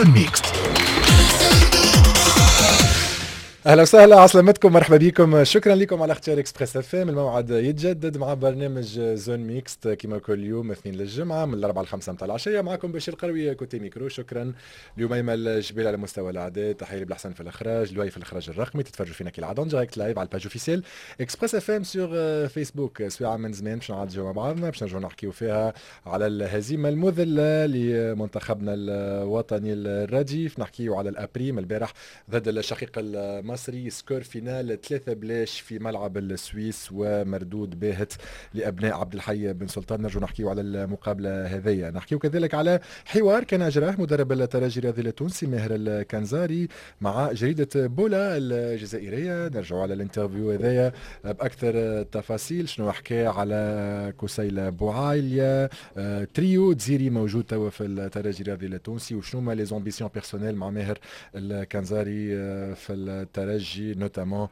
زون ميكست. اهلا وسهلا، عسلامتكم، مرحبا بكم، شكرا لكم على اختيار اكسبريس اف ام. الموعد يتجدد مع برنامج زون ميكست كما كل يوم اثنين للجمعه من 4 ل 5 متاع العشيه. معكم بشير قروي كوتي ميكرو. شكرا اليوم ايمن الجبيل على مستوى الاعداد، تحيه بالحسن في الاخراج، لؤي في الاخراج الرقمي. تتفرجوا فينا كالعاده دايركت لايف على الباج اوفيسيال اكسبريس اف ام سور فيسبوك. سواء من زمان باش نعدجوا مع بعضنا باش نرجعوا نحكيوا فيها على الهزيمه المذله لمنتخبنا الوطني الرديف. نحكيوا على الابريم البارح ضد الشقيق المصري، سكور فينال 3-0 في ملعب السويس ومردود باهت لابناء عبد الحي بن سلطان. نرجو نحكيو على المقابله هذيا. نحكيو كذلك على حوار كان اجراه مدرب الترجي الرياضي التونسي ماهر الكنزاري مع جريده بولا الجزائريه. نرجعوا على الانترفيو هذايا باكثر تفاصيل، شنو حكى على كسيل بوعايليا، تريو تزيري موجود توا في الترجي الرياضي التونسي، وشنو ما لي زامبيسيون بيرسونيل مع ماهر الكنزاري في الترجي نوتامون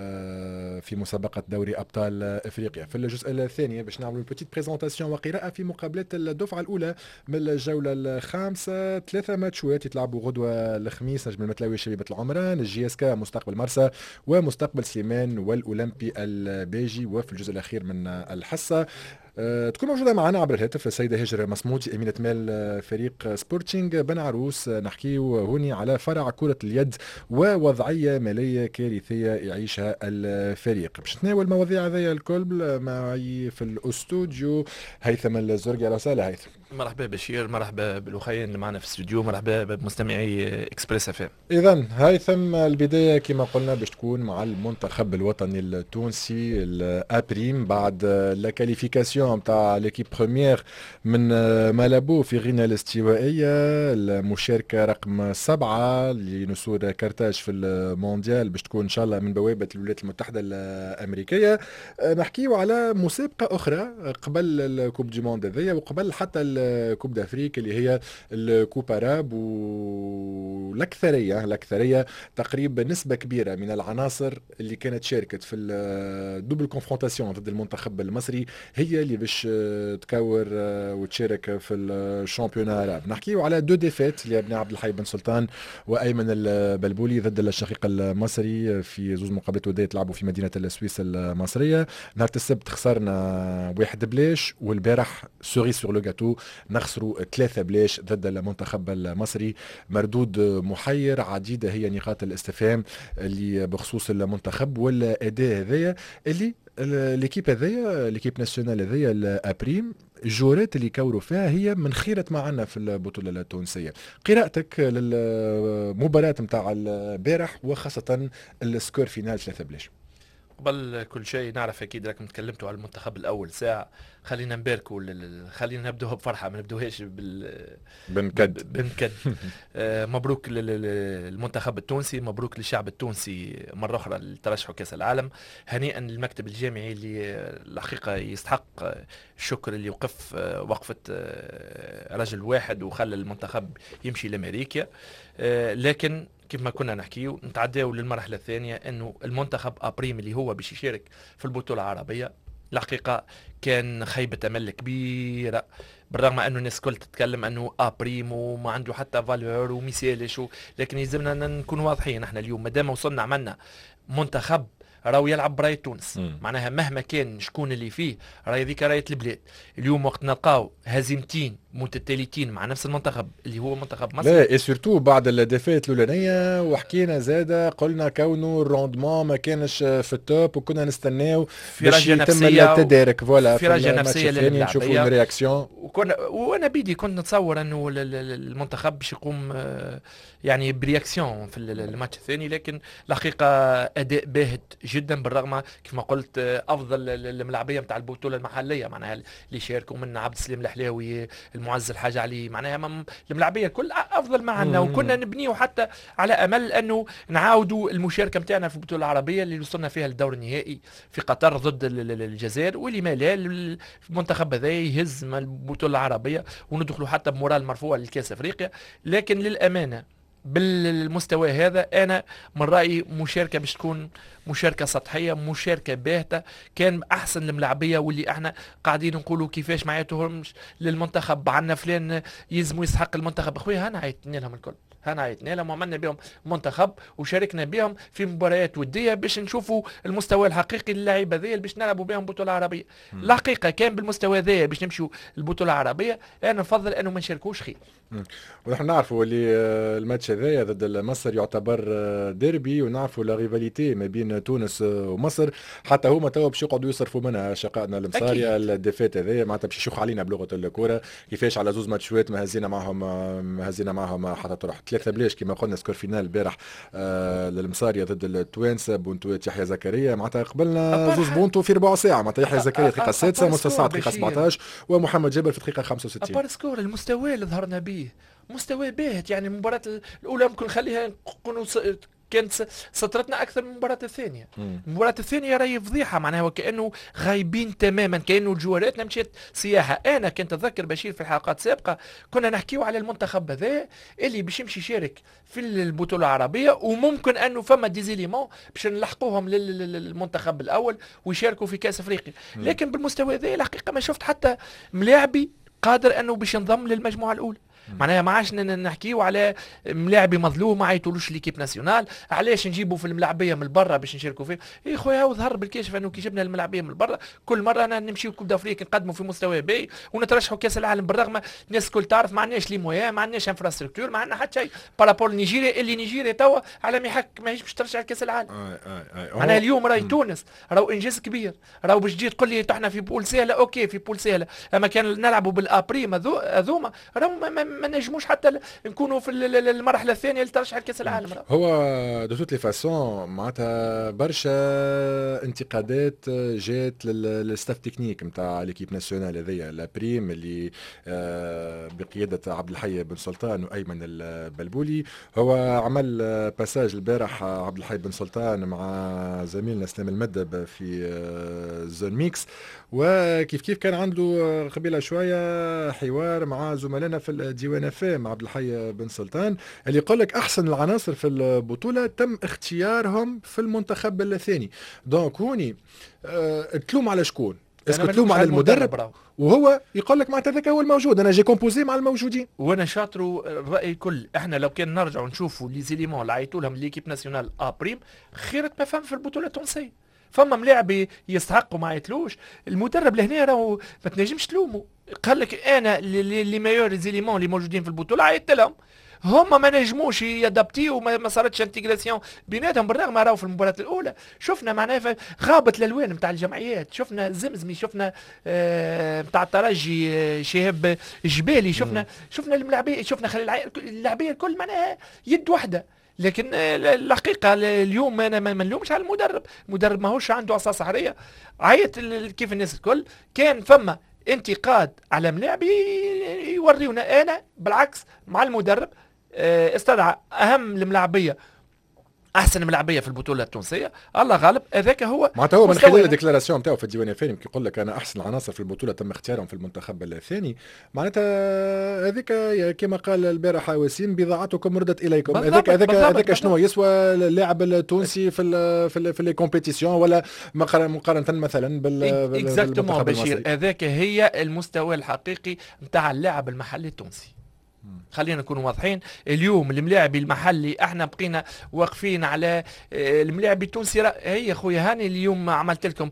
في مسابقة دوري أبطال إفريقيا. في الجزء الثاني باش نعملوا بوتيت بريزونطاسيون وقراءة في مقابلات الدفعة الأولى من الجولة الخامسة. 3 ماتشات يتلعبوا غدوة الخميس، نجم المتلاوي شبيبة العمران، الجي اس كا مستقبل مرسى ومستقبل سليمان والأولمبي البيجي. وفي الجزء الأخير من الحصة تكون موجودة معنا عبر الهاتف السيدة هجر مصمودي أمينة مال فريق سبورتينغ بن عروس. نحكيو هوني على فرع كرة اليد ووضعية مالية كارثية يعيشها الفريق. باش نتناول المواضيع هذيا الكل معي في الاستوديو هيثم الزرقي. على وسهلا هيثم. مرحبا بشير، مرحبا بالاخوين اللي معنا في الاستوديو، مرحبا بمستمعي اكسبريس اف ام. اذا هيثم، البدايه كما قلنا باش تكون مع المنتخب الوطني التونسي الابريم بعد لا كاليفيكاسيون نتاع ليكيب بروميير من مالابو في غينا الاستوائيه، المشاركه رقم 7 لنسور كارتاج في المونديال باش تكون ان شاء الله من بوابه الولايات المتحده الامريكيه. نحكيو على مسابقه اخرى قبل الكوب دي موند هذيا وقبل حتى الكوب دافريك اللي هي الكوب اراب، والاكثريه تقريبا نسبه كبيره من العناصر اللي كانت شاركت في الدوبل كونفرونتاسيون ضد المنتخب المصري هي اللي باش تكور وتشارك في الشامبيون اراب. نحكيو على 2 ديفيت لابناء عبد الحي بن سلطان وايمن البلبولي ضد الشقيق المصري في 2 مقابلات وديه تلعبوا في مدينه السويس المصريه. نهار السبت خسرنا 1-0 والبارح سوري سور لو جاتو نخسروا 3-0 ضد المنتخب المصري. مردود محير، عديدة هي نقاط الاستفهام اللي بخصوص المنتخب والأداء هذايا اللي ليكيب هذايا ليكيب ناسيونال هذايا الابريم. الجورات اللي كوروا فيها هي من خيرة معنا في البطولة التونسية. قراءتك للمباراة متاع البارح وخاصة السكور فينال 3-0. قبل كل شيء نعرف اكيد راكم تكلمتوا على المنتخب الاول ساعه، خلينا نباركوا خلينا نبدوها بفرحه، ما نبدوهاش بنكد. مبروك للمنتخب التونسي، مبروك للشعب التونسي مره اخرى لترشحوا كاس العالم. هنيئا للمكتب الجامعي اللي الحقيقه يستحق الشكر، اللي وقف وقفه رجل واحد وخلى المنتخب يمشي لامريكا. لكن كيف ما كنا نحكيو نتعداو للمرحله الثانيه، انه المنتخب ابريم اللي هو باش يشارك في البطوله العربيه الحقيقه كان خيبه امل كبيره، بالرغم انه الناس كل تتكلم انه ابريم وما عنده حتى فالور ومثالش، لكن يلزمنا نكون واضحين. احنا اليوم مادام وصلنا عملنا منتخب راهو يلعب براية تونس، معناها مهما كان شكون اللي فيه راهي ذيك راية البلاد. اليوم وقت نلقاو هزيمتين متتاليتين مع نفس المنتخب اللي هو منتخب مصر، لا سورتو بعد الدفات الاولانيه، وحكينا زاده قلنا كونه الروندمون ما كانش في التوب وكنا نستناو في رجع نفسيه التدارك فوالا في رجع نفسيه للعبيه نشوفوا الرياكسيون. وانا بيدي كنت نتصور انه المنتخب باش يقوم يعني برياكسيون في الماتش الثاني، لكن الحقيقه اداء باهت جدا، بالرغم كما قلت افضل الملاعبيه نتاع البطوله المحليه، معناها اللي شاركوا من عبد السلام الحلاوي، المعز الحاج علي، معناها الملاعبيه الكل افضل معنا، وكنا نبنيه حتى على امل انه نعاودوا المشاركه نتاعنا في البطوله العربيه اللي وصلنا فيها للدور النهائي في قطر ضد الجزائر، واللي ما لا المنتخب هذا يهز البطوله العربيه وندخلوا حتى بمورال مرفوع للكاس افريقيا. لكن للامانه بالمستوى هذا انا من رايي مشاركه باش تكون مشاركه سطحيه، مشاركه باهته، كان احسن الملاعبيه واللي احنا قاعدين نقولوا كيفاش معناتهم للمنتخب عندنا فلان يلزموا يستحق المنتخب. اخويا انا عيطني لهم الكل، هنا عيطنا لهم وعملنا بهم منتخب وشاركنا بهم في مباريات وديه باش نشوفوا المستوى الحقيقي للاعيبه ذي باش نلعبوا بهم بطوله عربيه. الحقيقه كان بالمستوى ذا باش نمشوا البطوله العربيه انا نفضل انه ما نشاركوش خير. ونحن نعرفوا اللي الماتش هذايا ضد مصر يعتبر ديربي، ونعرفوا لا ريفاليتي ما بين تونس ومصر، حتى هما توا باش يقعدوا يصرفوا منها شقائنا المصاريه الديفيت هذايا معناتها باش يشوخ علينا بلغه الكره، كيفاش على زوز ماتشات ما هزينا معهم حتى تروح 3 بلاش كما قلنا سكور فينال البارح للمصاريه ضد التوانسه بونتوات يحيى زكريا، معناتها قبلنا زوز بونتو في ربع ساعه، معناتها يحيى زكريا دقيقه 6 موسى سعد دقيقه 17 ومحمد جابر في دقيقه 65. ابار سكور المستوى اللي ظهرنا به مستوى باهت، يعني المباراة الأولى ممكن نخليها نكونوا كانت سطرتنا أكثر من المباراة الثانية. المباراة الثانية راهي فضيحة، معناها وكأنه غايبين تماما، كأنه جواراتنا مشيت سياحة. أنا كنت أتذكر بشير في الحلقات السابقة كنا نحكيو على المنتخب هذا اللي باش يمشي يشارك في البطولة العربية، وممكن أنه فما ديزيليمون باش نلحقوهم للمنتخب الأول ويشاركوا في كأس أفريقيا. لكن بالمستوى هذا الحقيقة ما شفت حتى ملاعبي قادر أنه باش ينضم للمجموعة الأولى. معناها ما عادش نحكيو على ملاعبي مظلوم ما عيطولوش ليكيب ناسيونال، علاش نجيبوا في الملاعبيه من برا باش نشاركوا فيه. يا خويا وظهر بالكشف انه كي جبنا الملاعبيه من برا كل مره انا نمشيو كوب دافريقيا نقدموا في مستوى باهي ونترشحوا كاس العالم، بالرغم الناس الكل تعرف ما عندناش لي مويان، ما عندناش انفراستركتور، ما عندنا حتى شيء بارابول نيجيريا اللي نيجيريا توا على ما يحك ماهيش باش ترشح كاس العالم. معناها اليوم راهي تونس راهو انجاز كبير، راهو باش تجي تقول لي احنا في بول سهله، اوكي في بول سهله، اما كان نلعبوا بالابريم هذوما راهو ما نجموش حتى نكونوا في المرحله الثانيه لترشح كاس العالم. هو دو توت لي فاسون معناتها برشا انتقادات جات للستاف تكنيك نتاع ليكيب ناسيونال هذيا لا بريم اللي بقياده عبد الحي بن سلطان وايمن البلبولي. هو عمل باساج البارح عبد الحي بن سلطان مع زميلنا سلام المدب في زون ميكس، وكيف كان عنده قبيله شويه حوار مع زملائنا في الديوان فام عبد الحي بن سلطان اللي يقول لك احسن العناصر في البطوله تم اختيارهم في المنتخب الثاني. دونك هوني تلوم على شكون؟ اسكو تلوم على المدرب؟ وهو يقول لك معناتها هذاك هو الموجود، انا جي كومبوزي مع الموجودين. وانا شاطروا الراي الكل، احنا لو كان نرجعوا نشوفوا لي زيليمون اللي عيطوا لهم ليكيب ناسيونال بريم خيرت ما فهم في البطوله التونسيه. فما ملاعب يستحقوا ما يتلوش، المدرب لهنا راهو ما تنجمش تلومه. قال لك انا لي مايور زيليمون اللي موجودين في البطوله عيطت لهم، هم ما نجموش يادابتيو وما صارتش انتجراسيون بيناتهم، بالرغم راهو في المباراه الاولى شفنا معناها غابت الالوان نتاع الجمعيات، شفنا زمزمي، شفنا نتاع الترجي شهاب الجبالي، شفنا الملاعبيه، شفنا خليل اللاعبيه الكل معناها يد واحده. لكن الحقيقه اليوم انا ما نلومش على المدرب ماهوش عنده عصا سحريه. عيط كيف الناس الكل كان فما انتقاد على ملاعب يوريونا. انا بالعكس مع المدرب استدعى اهم الملاعبيه احسن ملاعبيه في البطوله التونسيه، الله غالب هذاك هو. معناتها هو من خلال الديكلاراسيون نتاعو في الديوان الثاني يقول لك انا احسن العناصر في البطوله تم اختيارهم في المنتخب الثاني، معناتها هذيك كما قال البارح وسيم بضاعتكم ردت اليكم. هذاك شنو يسوى اللاعب التونسي في لي كومبيتيسيون ولا مقارنه مثلا بالمنتخب المصري؟ هذاك هي المستوى الحقيقي نتاع اللاعب المحلي التونسي. خلينا نكون واضحين، اليوم الملاعب المحلي احنا بقينا واقفين على الملاعب التونسي. هي خويا هاني اليوم عملت لكم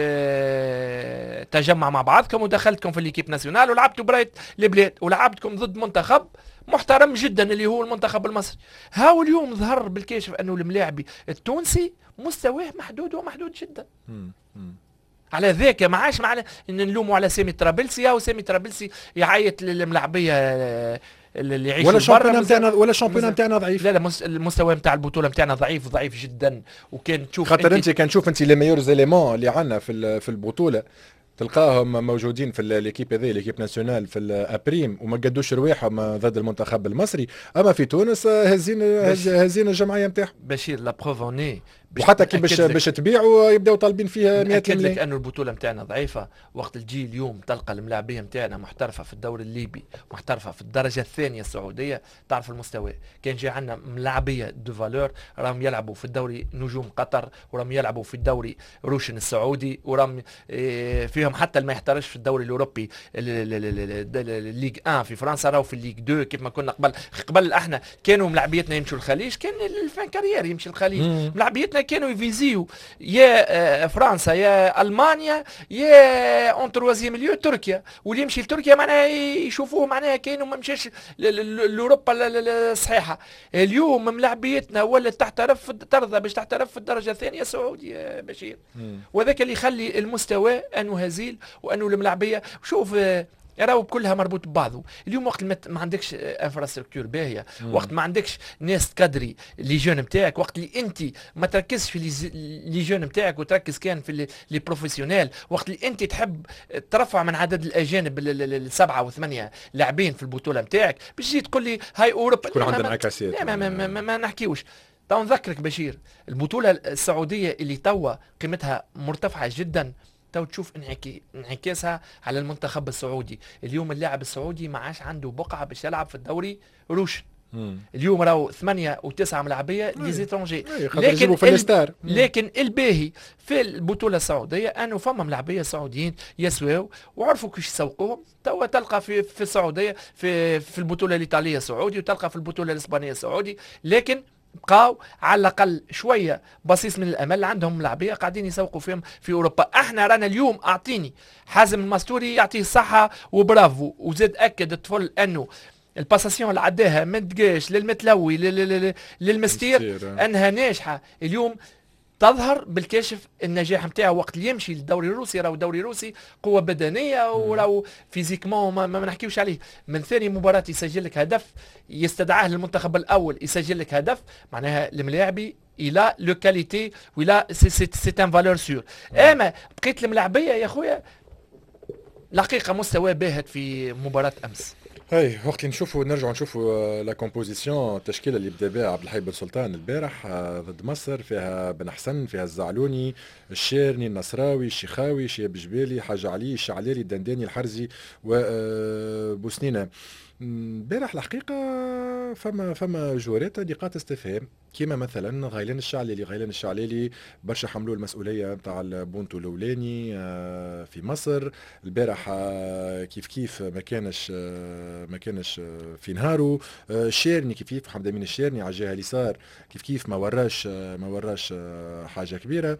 تجمع مع بعضكم ودخلتكم في ليكيب ناسيونال ولعبتوا براية البلاد ولعبتكم ضد منتخب محترم جدا اللي هو المنتخب المصري. هاو اليوم ظهر بالكشف انه الملاعبي التونسي مستواه محدود ومحدود جدا. على ذاك ما عادش معنا ان نلوموا على سامي طرابلسي او سامي طرابلسي يعيط للملاعبيه اللي يعيشوا ولا الشامبيون نتاعنا ضعيف. لا المستوى نتاع البطوله نتاعنا ضعيف جدا. وكان تشوف خاطر انت كان تشوف انت لي ميور زيليمون اللي عندنا في البطوله تلقاهم موجودين في ليكيب هذه ليكيب ناسيونال في الابريم وما قدوش رواحهم ضد المنتخب المصري. اما في تونس هزين الجمعيه نتاعهم. بشير لا بروف اوني وحتى كي باش تبيعوا يبداو طالبين فيها 100 نأكد مليون. لك انه البطوله نتاعنا ضعيفه. وقت الجي اليوم تلقى الملاعبيه نتاعنا محترفه في الدوري الليبي، محترفه في الدرجه الثانيه السعوديه، تعرف المستوى. كان جاي عندنا ملاعبيه دو فالور راهم يلعبوا في الدوري نجوم قطر، وراهم يلعبوا في الدوري روشن السعودي، وراهم فيهم حتى ما يحترش في الدوري الاوروبي الليج 1 في فرنسا، راهو في الليج 2 كيف ما كنا قبل احنا كانوا ملاعبيتنا يمشوا الخليج، كان الفان كارير يمشي الخليج. ملاعبيتنا كانوا يفيزيو يا فرنسا يا المانيا يا اون تروازيام ليو تركيا، واللي يمشي لتركيا معناها يشوفوه معناها كانوا ما مشاش لاوروبا الصحيحه. اليوم ملاعبيتنا ولا تحترف ترضى باش تحترف في الدرجه الثانيه سعودي يا بشير، وذاك اللي يخلي المستوى انه هزيل وانه الملاعبيه شوف راهو كلها مربوط ببعضه. اليوم وقت ما عندكش انفراستركتور باهيه، وقت ما عندكش ناس تقدري لي جون نتاعك، وقت اللي انت ما تركزش في لي جون نتاعك وتركز كان في لي بروفيسيونيل، وقت اللي انت تحب ترفع من عدد الاجانب السبعه وثمانيه لاعبين في البطوله نتاعك، باش تجي تقول لي هاي اوروبا تكون عندنا انعكاسات. لا ما نحكيوش. تو نذكرك بشير البطوله السعوديه اللي توا قيمتها مرتفعه جدا، تو تشوف انعكاسها على المنتخب السعودي. اليوم اللاعب السعودي ما عادش عنده بقعه باش يلعب في الدوري روشن. اليوم راهو 8 و9 ملاعبيه ليزيترونجي، لكن الباهي في البطوله السعوديه انه فما ملاعبيه سعوديين يسواو وعرفوا كيفاش يسوقوهم. توا تلقى في السعوديه في البطوله الايطاليه سعودي، وتلقى في البطوله الاسبانيه سعودي، لكن بقاو على الاقل شويه بصيص من الامل، عندهم لاعبيه قاعدين يسوقوا فيهم في اوروبا. احنا رانا اليوم اعطيني حازم المستوري يعطيه الصحه وبرافو، وزاد اكد الطفل انه الباساسيون اللي عداها من دقاش للمتلوي للمستير انها ناجحه. اليوم تظهر بالكاشف النجاح نتاعه وقت اللي يمشي للدوري الروسي. راهو الدوري الروسي قوه بدنيه وراهو فيزيكمون ما نحكيوش عليه. من ثاني مباراه يسجل لك هدف، يستدعاه للمنتخب الاول يسجل لك هدف، معناها الملاعبي الى لو كاليتي ولا سي ان فالور سور. اما بقيت الملاعبيه يا خويا الحقيقه مستوى باهت في مباراه امس. هاي وقت اللي نرجعوا نشوفوا لا كومبوزيسيون، التشكيله اللي بدا بها عبد الحي بن سلطان البارح ضد مصر، فيها بن حسن، فيها الزعلوني، الشيرني، النصراوي، الشيخاوي، شياب جبالي، حاج علي، الشعلالي، الدنداني، الحرزي وبوسنينه. امبارح الحقيقه فما جورات نقاط استفهام، كيما مثلا غيلان الشعلالي برشا حملوا المسؤوليه نتاع البونتو الاولاني في مصر البارح، كيف ما كانش في نهارو. الشيرني كيف حمد امين الشيرني على الجهه اليسار كيف ما وراش حاجه كبيره.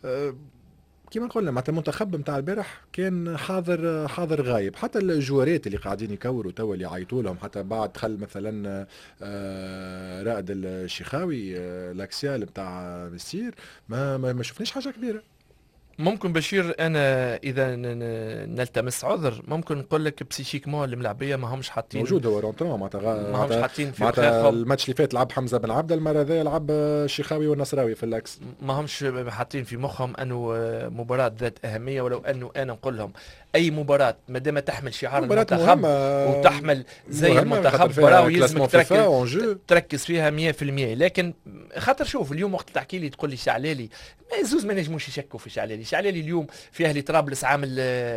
كما قلنا معناتها المنتخب نتاع البارح كان حاضر غايب. حتى الجوارات اللي قاعدين يكوروا توا اللي يعيطوا لهم، حتى بعد دخل مثلا رائد الشيخاوي الاكسيال نتاع مسير ما شفناش حاجه كبيره. ممكن بشير انا اذا نلتمس عذر ممكن نقول لك بسيشيكمون الملاعبيه ما همش حاطين موجود هو رونترون معناتها ما همش حاطين في معناتها الماتش اللي فات لعب حمزه بن عبد، المره ذا لعب الشيخاوي والنصراوي في الاكس، ما همش حاطين في مخهم انه مباراه ذات اهميه. ولو انه انا نقول لهم اي مباراه ما دام تحمل شعار المنتخب وتحمل زي المنتخب راهو يلزمك تركز فيها 100%. لكن خاطر شوف اليوم وقت تحكي لي تقول لي شعلالي زوز ما نجموش يشكوا في شعلالي اليوم في اهلي طرابلس عامل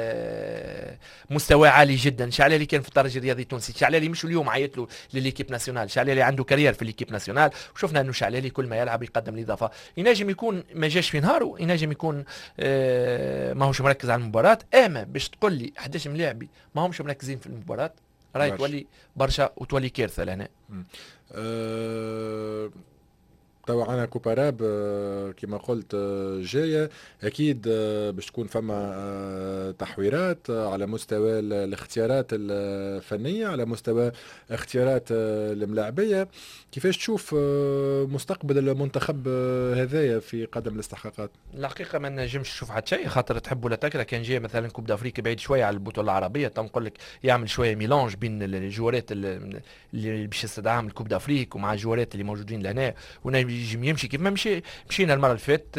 مستوى عالي جدا. شعلالي كان في الترجي الرياضي التونسي، شعلالي مش اليوم عيط له لليكيب ناسيونال، شعلالي عنده كارير في الليكيب ناسيونال، وشفنا انه شعلالي كل ما يلعب يقدم الاضافه. ينجم يكون ما جاش في نهاره، ينجم يكون ماهوش مركز على المباراه. اما باش تقول لي 11 ملاعبي ما همش مركزين في المباراه راهي تولي برشا وتولي كارثه لهنا. توا عنا كوباراب كما قلت جاية أكيد باش تكون فما تحويرات على مستوى الاختيارات الفنية، على مستوى اختيارات الملاعبية. كيفاش تشوف مستقبل المنتخب هذايا في قدم الاستحقاقات؟ الحقيقة ما نجمش نشوف حتى شيء، خاطر تحب ولا تكره كان جاي مثلا كوب دافريك بعيد شوية على البطولة العربية، نقول لك يعمل شوية ميلانج بين الجوارات اللي باش يستدعاهم الكوب دافريك ومع الجوارات اللي موجودين لهنا، يمشي كيف ما مشينا المره اللي فاتت.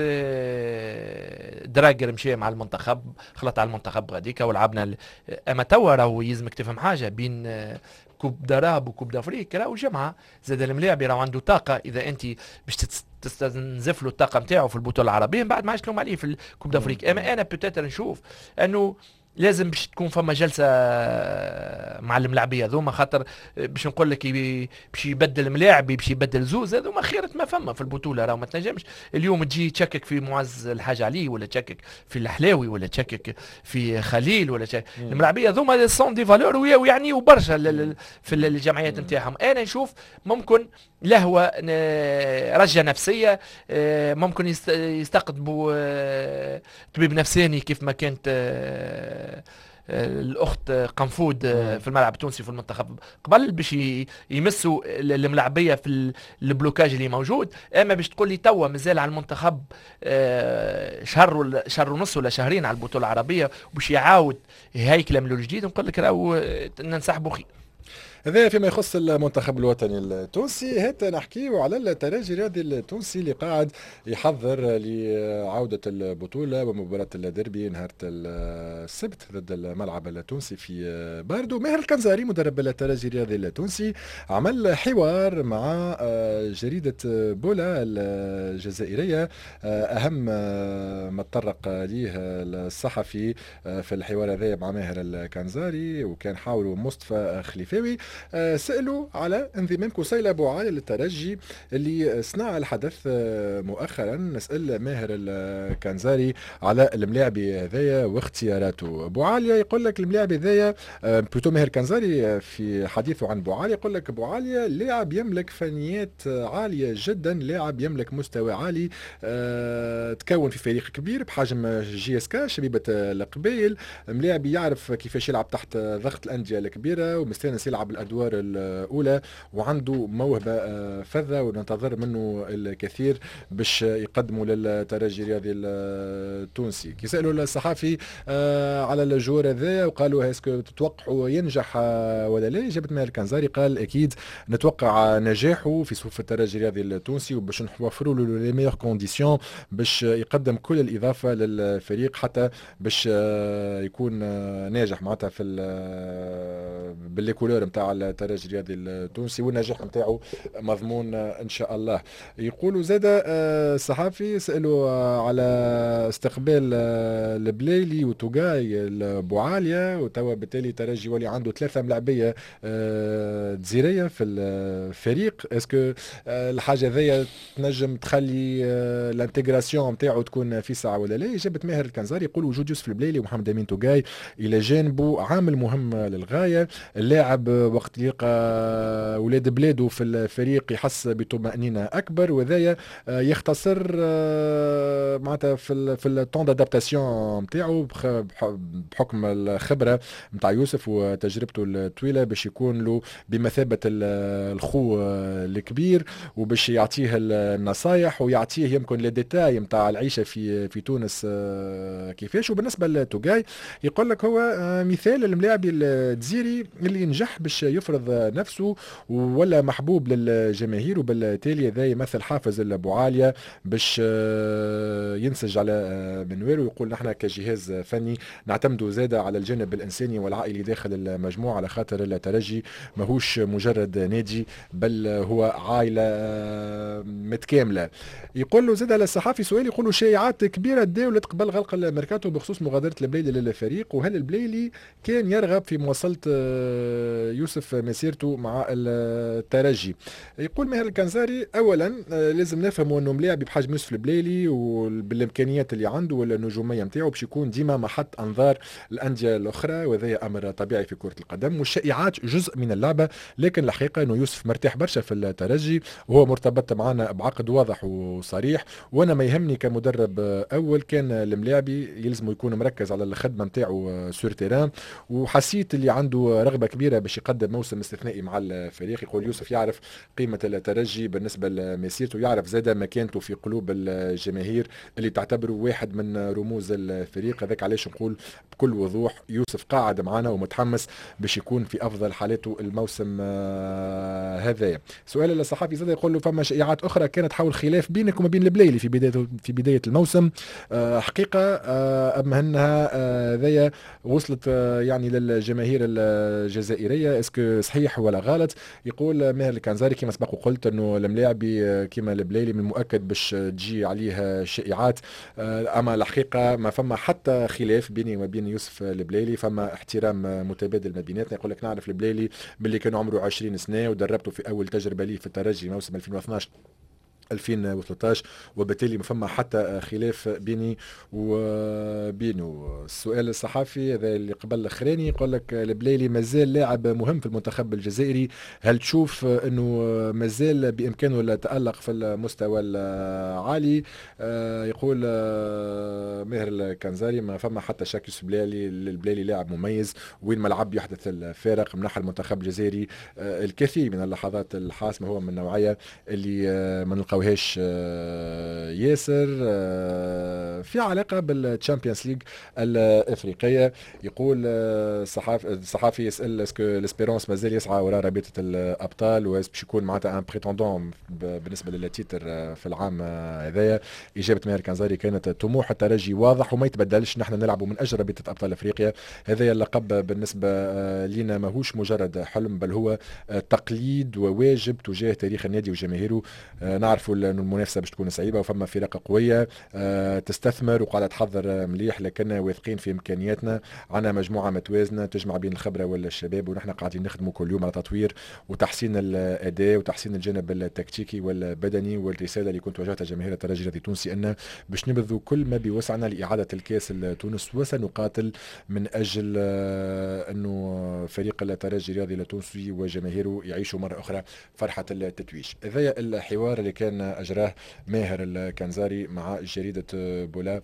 دراجر مشي مع المنتخب، خلط على المنتخب غاديكا ولعبنا. اما توا راهو يلزمك تفهم حاجه بين كوب داراب وكوب دافريك راهو جمعه. زاد الملاعب راهو عنده طاقه، اذا انت باش تستنزف له الطاقه نتاعو في البطوله العربيه، من بعد ما عادش تلوم عليه في الكوب دافريك. اما انا بوتيتر نشوف انه لازم باش تكون فما جلسه مع الملاعبيه ذوما، خاطر باش نقول لك باش يبدل ملاعبي، باش يبدل زوز، هذوما خيرة ما فما في البطوله. راهو ما تنجمش اليوم تجي تشكك في معز الحاج علي، ولا تشكك في الحلاوي، ولا تشكك في خليل، ولا الملاعبيه ذوما سون دي فالور ويعني وبرشا في الجمعيات نتاعهم. انا نشوف ممكن لهوة رجة نفسية، ممكن يستقطبوا طبيب نفساني كيف ما كانت الاخت قنفود في الملعب التونسي في المنتخب قبل، باش يمسوا الملاعبيه في البلوكاج اللي موجود. اما باش تقول لي توا مازال على المنتخب شهر ونص ولا شهرين على البطوله العربيه، وباش يعاود هيكله من الجديد، نقول لك راهو ننسحبوا خير. هذا فيما يخص المنتخب الوطني التونسي. هات نحكيو على الترجي الرياضي التونسي اللي قاعد يحضر لعودة البطولة ومباراة الديربي نهار السبت ضد الملعب التونسي في باردو. ماهر الكنزاري مدرب الترجي الرياضي التونسي عمل حوار مع جريدة بولا الجزائرية. أهم ما تطرق ليه الصحفي في الحوار هذا مع ماهر الكنزاري، وكان حاوله مصطفى خليفاوي، سألوا على انضمام قصيلة بوعالية للترجي اللي صنع الحدث مؤخرا. نسأل ماهر الكنزاري على الملاعبي هذايا واختياراته. بوعالية يقول لك الملاعبي هذايا بلوتو، ماهر الكنزاري في حديثه عن بوعالية يقول لك بوعالية لاعب يملك فنيات عالية جدا، لاعب يملك مستوى عالي، تكون في فريق كبير بحجم جي اس كا شبيبة القبائل، ملاعبي يعرف كيفاش يلعب تحت ضغط الأندية الكبيرة ومستانس يلعب الادوار الاولى، وعنده موهبه فذه وننتظر منه الكثير باش يقدموا للترجي الرياضي التونسي. كي سالوا الصحافي على الجور هذا وقالوا اسكو تتوقعوا ينجح ولا لا، جابت ماهر الكنزاري قال اكيد نتوقع نجاحه في صفوف الترجي الرياضي التونسي، وباش نوفروا له لي ميور كونديسيون باش يقدم كل الاضافه للفريق حتى باش يكون ناجح معناتها في باللي كولور نتاع الترجي الرياضي التونسي، والنجاح نتاعو مضمون ان شاء الله. يقولوا زاد الصحافي سالوا على استقبال البليلي وتوغاي البوعالية، وتوا بالتالي الترجي ولي عنده 3 ملاعبيه جزيريه في الفريق. اسكو الحاجه ذي تنجم تخلي الانتجراسيون نتاعو تكون في ساعه ولا لا؟ اجابه ماهر الكنزاري يقول وجود يوسف البليلي ومحمد امين توغاي الى جانبه عامل مهم للغايه. اللاعب وقت يلقى ولاد بلاده في الفريق يحس بطمأنينة أكبر، وذايا يختصر معناتها في الطون دادابتاسيون نتاعو بحكم الخبرة نتاع يوسف وتجربته الطويلة باش يكون له بمثابة الخو الكبير، وباش يعطيه النصايح ويعطيه يمكن الديتاي نتاع العيشة في تونس كيفاش. وبالنسبة لتوغاي يقول لك هو مثال الملاعب الجزيري اللي ينجح باش يفرض نفسه ولا محبوب للجماهير، وبالتالي ذا يمثل حافز لبوعالية باش ينسج على منوير. ويقول نحن كجهاز فني نعتمدوا زادة على الجانب الإنساني والعائلي داخل المجموعة، على خاطر الترجي ماهوش مجرد نادي بل هو عائلة متكاملة. يقول له زادة للصحافي سؤال، يقول له شائعات كبيرة تداولت قبل غلق الميركاتو بخصوص مغادرة البليلي للفريق، وهل البليلي كان يرغب في مواصلة يوسف مسيرته مع الترجي؟ يقول ماهر الكنزاري اولا لازم نفهموا انه ملاعب بحجم يوسف البليلي وبالامكانيات اللي عنده والنجوميه نتاعو باش يكون ديما محط انظار الانديه الاخرى، وهذا امر طبيعي في كره القدم، والشائعات جزء من اللعبه. لكن الحقيقه انه يوسف مرتاح برشا في الترجي وهو مرتبط معنا بعقد واضح وصريح، وانا ما يهمني كمدرب اول كان الملاعبي يلزم يكون مركز على الخدمه نتاعو سور تيران، وحسيت اللي عنده رغبه كبيره باش يقدم موسم استثنائي مع الفريق. يقول يوسف يعرف قيمه الترجي بالنسبه لمسيرته، يعرف زاده مكانته في قلوب الجماهير اللي تعتبره واحد من رموز الفريق. هذاك علاش نقول بكل وضوح يوسف قاعد معنا ومتحمس باش يكون في افضل حالاته الموسم هذايا. سؤال للصحافي زاد يقول له فما شائعات اخرى كانت حول خلاف بينك وما بين البليلي في بدايه الموسم، حقيقه ام انها هذايا وصلت يعني للجماهير الجزائريه، اسكو صحيح ولا غلط؟ يقول ماهر الكنزاري كما سبق وقلت انه الملاعبي كما البليلي من المؤكد باش تجي عليه شائعات، اما الحقيقه ما فما حتى خلاف بيني وبين يوسف البليلي، فما احترام متبادل ما بيناتنا. يقول لك نعرف البليلي باللي كان عمره 20 سنه ودربته في اول تجربه لي في الترجي موسم 2012 2013، وبالتالي ما فما حتى خلاف بيني وبينه. السؤال الصحفي هذا اللي قبل الاخراني يقول لك البليلي مازال لاعب مهم في المنتخب الجزائري، هل تشوف انه مازال بامكانه التألق في المستوى العالي؟ يقول ماهر الكنزاري ما فما حتى شك البليلي لاعب مميز، وين ملعب يحدث الفارق من ناحيه المنتخب الجزائري. الكثير من اللحظات الحاسمه هو من النوعيه اللي ما نلقاوهاش ياسر في علاقه بالتشامبيونز ليج الافريقيه. يقول الصحافي يسال اسكو ليسبيرونس مازال يسعى وراء رابطه الابطال، واش باش يكون معناتها ان بريتوندون بالنسبه للتيتر في العام هذايا؟ اجابه ماهر كنزاري كانت طموح الترجي واضح وما يتبدلش، نحن نلعبوا من اجل رابطه ابطال افريقيا. هذا اللقب بالنسبه لنا ماهوش مجرد حلم، بل هو تقليد وواجب تجاه تاريخ النادي وجماهيره. نعرفوا انه المنافسه باش تكون صعيبه وفما فرق قويه تستثمر وقاعده تحضر مليح، لكن واثقين في امكانياتنا. عندنا مجموعه متوازنه تجمع بين الخبره والشباب، ونحن قاعدين نخدموا كل يوم على تطوير وتحسين الاداء وتحسين الجانب التكتيكي والبدني. والرساله اللي كنت وجهتها جماهير الترجي الرياضي التونسي ان باش نبذوا كل ما بوسعنا لاعاده الكاس لتونس، وسنقاتل من اجل انه فريق الترجي الرياضي التونسي وجماهيره يعيشوا مره اخرى فرحه التتويج. هذا الحوار اللي كان أجراه ماهر الكنزاري مع جريدة بولا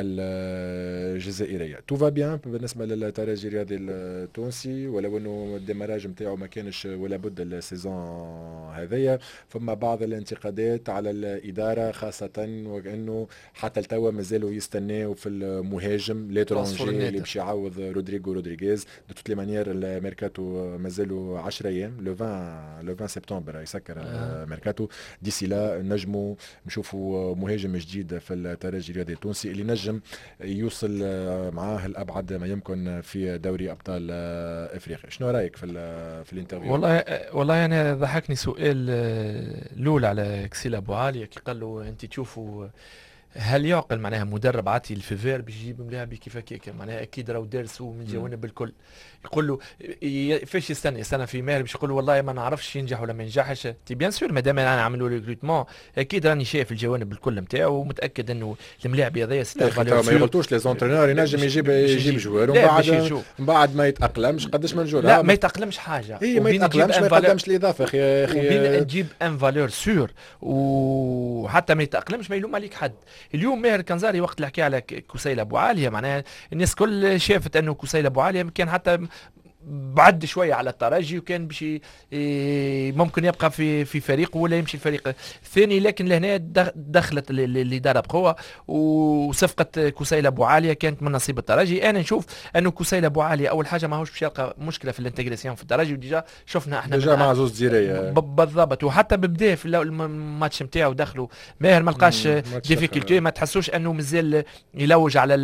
الجزائرية. توفا بيان بالنسبة للترجي الرياضي التونسي، ولو أنه الديماراج نتاعو ما كانش ولا بد السيزون هذية. فما بعض الانتقادات على الإدارة خاصة، وأنه حتى التوا مازالوا يستناو في المهاجم ليترونجي اللي باش يعوض رودريغيز. دو توت لي مانيير الميركاتو مازالوا 10 أيام، لو 20 سبتمبر يسكر الميركاتو. ديسي لا نجموا نشوفوا مهاجم جديد في الترجي الرياضي التونسي اللي نجم يوصل معاه الابعد ما يمكن في دوري ابطال افريقيا. شنو رايك في الانترفيو؟ والله انا ضحكني سؤال الاول على كسيل ابو عاليه كي قال له انت تشوفوا هل يعقل معناها مدرب عاطي الفيفير باش يجيب ملاعبي كيف هكاك؟ معناها اكيد راهو دارسوا من الجوانب الكل. يقول له فاش يستنى في ماهر باش يقول له والله ما نعرفش ينجح ولا ما ينجحش. تي بيان سور مادام انا نعملوا ريكروتمون اكيد راني شايف الجوانب الكل نتاعو ومتاكد انه الملاعب هذايا ما يغلطوش لي زونترينور ينجم يجيب جوار ومن بعد ما يتاقلمش قداش من جور. لا ما يتاقلمش حاجه، ما يتاقلمش ما يقدمش الاضافه اخي وبين تجيب ان فالور سور وحتى ما يتاقلمش ما يلوم عليك حد. اليوم ماهر الكنزاري وقت اللي حكى على كسيل ابو عاليه معناها الناس كل شافت انه كسيل ابو عاليه كان حتى بعد شويه على الترجي وكان باش ممكن يبقى في فريق ولا يمشي الفريق الثاني، لكن لهنا دخلت الاداره بقوه وصفقه كسيل ابو عاليه كانت من نصيب الترجي. انا نشوف انه كسيل ابو عاليه اول حاجه ماهوش باش يلقى مشكله في الانتجراسيون في الترجي، وديجا شفنا احنا ديجا مع زوز زيريه بالضبط، وحتى ببدا في الماتش نتاعو دخلوا ماهر ما لقاش ديفيكولتي، ما تحسوش انه مازال يلوج على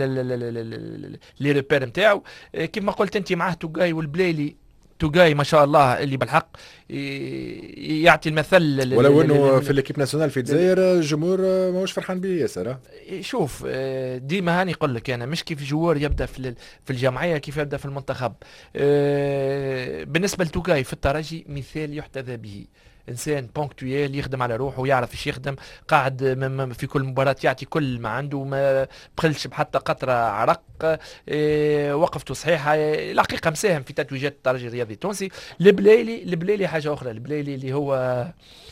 لي ريبير نتاعو. كيف ما قلت انت معاه توغاي توغاي ما شاء الله اللي بالحق يعطي المثل، ولو انه في ليكيب ناسيونال في الجزائر الجمهور ماهوش فرحان به ياسر. شوف ديما هاني يقول لك انا مش كيف جوار يبدا في الجمعيه كيف يبدا في المنتخب. بالنسبه لتوغاي في الترجي مثال يحتذى به، انسان بونكتويال يخدم على روحه ويعرف ايش يخدم، قاعد في كل مباراه يعطي كل ما عنده، ما بخلش بحتى قطره عرق، وقفته صحيحه. الحقيقه مساهم في تتويجات الترجي الرياضي التونسي. البليلي حاجه اخرى، البليلي اللي هو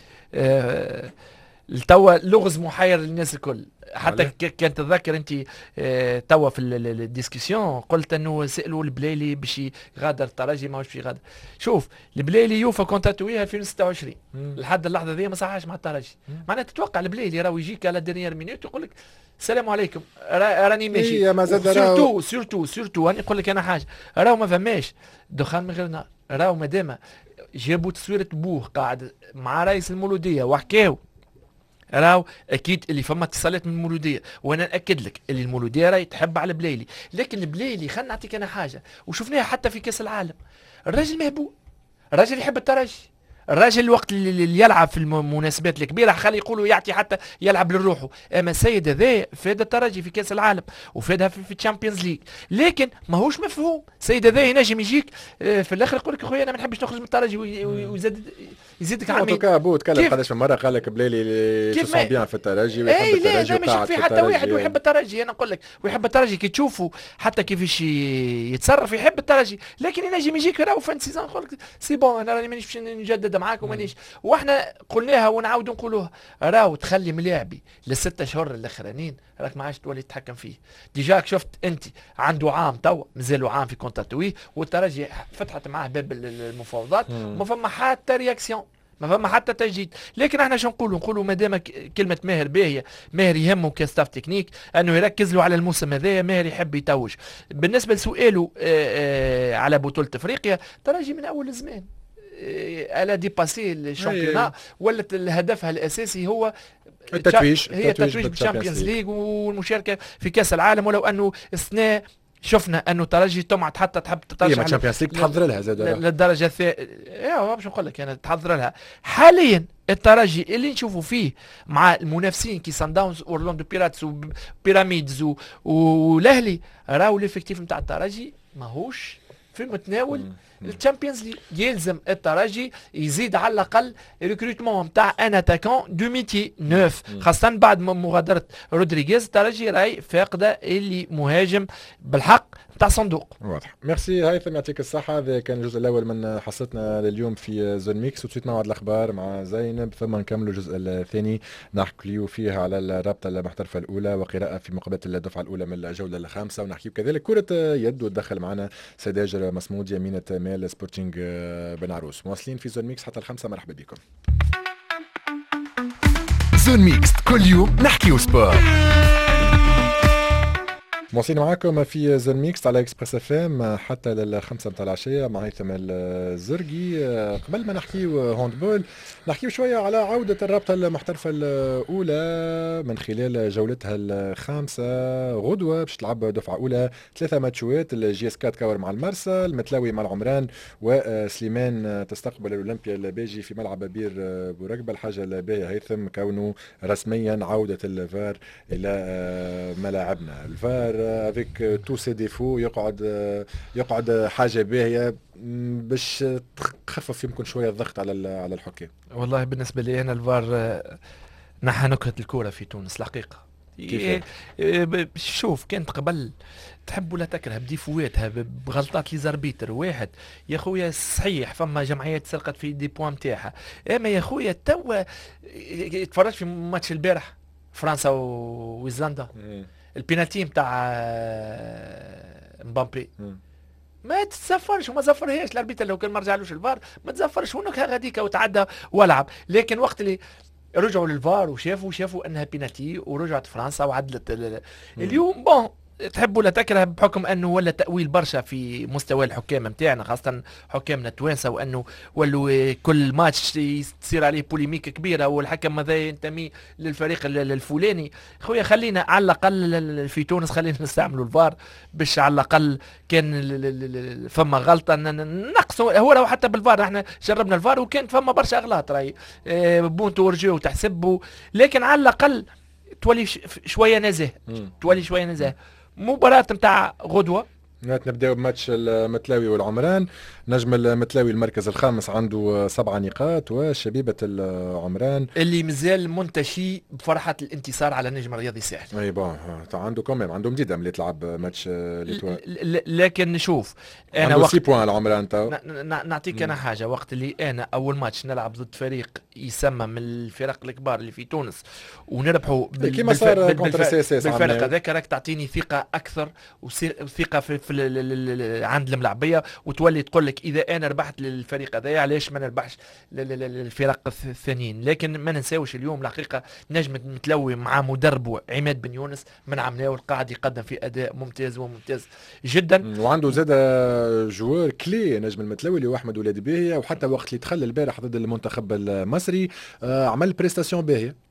توا لغز محير للناس الكل. حتى كان تتذكر انت توا في الديسكسيون قلت انه سالوا البليلي باش يغادر الترجي ماهوش باش يغادر. شوف البليلي يوفا كونتاتويه 2026 لحد اللحظه ذي ما صحاش مع الترجي. معناتها تتوقع البليلي راهو يجيك على ديرنيير مينوت يقول لك السلام عليكم راني ماشي. سورتو انا نقول لك انا حاجه، راهو ما فماش دخان من غير نار. راهو مادام جابوا تصويره بوه قاعد مع رئيس المولوديه وحكاو راهو اكيد اللي فما اتصالات من المولوديه، وانا ناكد لك اللي المولوديه راهي تحب على بلايلي، لكن البلايلي خلينا نعطيك انا حاجه وشفناها حتى في كاس العالم. الراجل مهبول، الراجل يحب الترجي، الراجل الوقت اللي يلعب في المناسبات الكبيره خلي يقولوا يعطي حتى يلعب لروحه. اما السيد هذا فاد الترجي في كاس العالم وفادها في الشامبيونز ليج، لكن ماهوش مفهوم. السيد هذا ينجم يجيك في الاخر يقول لك خويا انا ما نحبش نخرج من الترجي ويزيد يزيدك عمي. توكا ابو تكلم قداش من مره قال لك بليلي تسمع بيان في الترجي ويحب الترجي وقاعد في حتى واحد ويحب الترجي. انا نقول لك ويحب الترجي كي تشوفوا حتى كيفاش يتصرف يحب الترجي، لكن ينجم يجيك راهو فان سيزون يقول لك سي بون انا راني مانيش نجدد معاك ومانيش. واحنا قلناها ونعاودوا نقولوها، راهو تخلي ملاعبي للست اشهر الاخرانيين راك ما عادش تولي تتحكم فيه. ديجاك شفت انت عنده عام توا مازالوا عام في كونتاتوي، والترجي فتحت معاه باب المفاوضات وما فما حتى رياكسيون، ما فما حتى تجديد. لكن احنا شو نقولوا ما دام كلمه ماهر باهيه، ماهر يهمه كستاف تكنيك انه يركز له على الموسم هذايا، ماهر يحب يتوج. بالنسبه لسؤاله على بطوله افريقيا، ترجي من اول زمان الا ديباسي الشامبيونا، ولت هدفها الاساسي هو التتويج، هي تتويج بالشامبيونز ليج والمشاركه في كاس العالم. ولو انه السنه شفنا انه ترجي طمعت حتى تحب تترشح هي تشامبيونز ليج تحضر لها زاد للدرجه الثانيه. باش نقول لك انا تحضر لها. حاليا الترجي اللي نشوفوا فيه مع المنافسين كي سان داونز اورلاندو بيراتس وبيراميدز والاهلي، راهو الافكتيف نتاع الترجي ماهوش في متناول الشامبيونز ليج. يلزم الترجي يزيد على الاقل ريكروتمون نتاع ان اتاكون دو ميتي نوف، خاصه بعد مغادره رودريغيز. الترجي راهي فاقده اللي مهاجم بالحق نتاع صندوق. واضح. ميرسي هيثم، يعطيك الصحه. هذا كان الجزء الاول من حصتنا لليوم في زون ميكس، وتسويت موعد الاخبار مع زينب، ثم نكملوا الجزء الثاني نحكيو فيه على الرابطه المحترفه الاولى وقراءه في مقابله الدفعه الاولى من الجوله الخامسه، ونحكيو كذلك كره يد، وتدخل معنا سداجر مسمود يمينه مال سبورتينغ بن عروس. مواصلين في زون ميكس حتى الخمسه، مرحبا بكم. زون ميكس كل يوم نحكيو سبور. مواصلين معاكم في زون ميكس على اكسبريس اف ام حتى للخمسة متاع العشية مع هيثم الزرقي. قبل ما نحكيو هوندبول نحكيو شوية على عودة الرابطة المحترفة الأولى من خلال جولتها الخامسة. غدوة باش تلعب دفعة أولى 3 ماتشوات، الجي اس كات كاور مع المرسى، المتلاوي مع العمران، وسليمان تستقبل الأولمبيا الباجي في ملعب بير بورقبة. الحاجة الباهية هيثم كونه رسميا عودة الفار إلى ملاعبنا. الفار افيك تو سي ديفو يقعد حاجه باهيه باش تخفف يمكن شويه الضغط على الحكام. والله بالنسبه لي انا الفار نحى نكهه الكوره في تونس الحقيقه. شوف كانت قبل تحب ولا تكره بديفواتها بغلطات لي زربيتر واحد يا خويا صحيح فما جمعيات سرقت في دي بوان نتاعها، اما يا خويا توا تفرجت في ماتش البارح فرنسا وإيزلندا البينالتي نتاع مبابي ما تتزفرش وما زفرهاش الاربيتر. لو كان ما رجعلوش الفار ما تزفرش ونك غاديك وتعدى ولعب. لكن وقت اللي رجعوا للفار وشافوا انها بينالتي ورجعت فرنسا وعدلت اليوم بون تحب ولا تكره بحكم انه ولا تأويل برشا في مستوى الحكام نتاعنا خاصة حكامنا التوانسة، وانه ولوا كل ماتش تصير عليه بوليميك كبيرة والحكم ماذا ينتمي للفريق الفلاني. خويا خلينا على الاقل في تونس خلينا نستعملوا الفار باش على الاقل كان فما غلطة نقصوا. هو حتى بالفار احنا جربنا الفار وكان فما برشا اغلاط راهي بونتو ورجيو وتحسبوا، لكن على الاقل تولي شوية نزاهة تولي شوية نزاهة. مباراة نتاع غدوة نبداو بماتش المتلاوي والعمران. نجم المتلاوي المركز الخامس عنده 7 نقاط، وشبيبة العمران اللي مازال منتشي بفرحة الانتصار على النجم الرياضي ساحل. اي بون عنده كمان عنده مديدة ملي تلعب ماتش لكن نشوف انا وقت 6 بوان العمران تو نعطيك انا حاجة. وقت اللي انا اول ماتش نلعب ضد فريق يسمى من الفرق الكبار اللي في تونس ونربحوا بالفرق هذاك راك تعطيني ثقة اكثر وثقة في عند الملعبيه، وتولي تقول لك اذا انا ربحت للفريق هذا علاش ما نربحش للفرق الثانيين. لكن ما ننساوش اليوم الحقيقه نجم متلوي مع مدربه عماد بن يونس من عمناول قاعد يقدم في اداء ممتاز وممتاز جدا، وعنده زاد جوار كلي نجم المتلوي اللي هو احمد ولاد باهيه. وحتى وقت اللي دخل البارح ضد المنتخب المصري عمل بريستاسيون باهيه.